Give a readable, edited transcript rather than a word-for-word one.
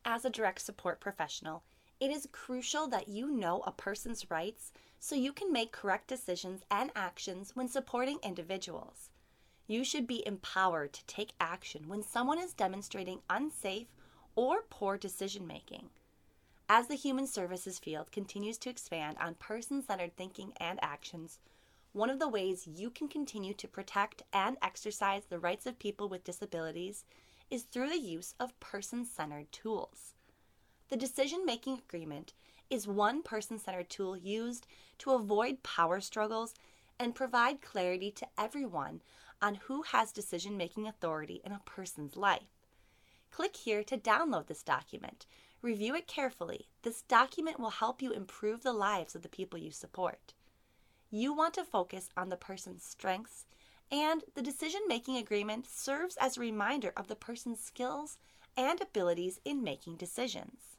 As a direct support professional, it is crucial that you know a person's rights so you can make correct decisions and actions when supporting individuals. You should be empowered to take action when someone is demonstrating unsafe or poor decision making. As the human services field continues to expand on person-centered thinking and actions, one of the ways you can continue to protect and exercise the rights of people with disabilities is through the use of person-centered tools. The decision-making agreement is one person-centered tool used to avoid power struggles and provide clarity to everyone on who has decision-making authority in a person's life. Click here to download this document. Review it carefully. This document will help you improve the lives of the people you support. You want to focus on the person's strengths, and the decision-making agreement serves as a reminder of the person's skills and abilities in making decisions.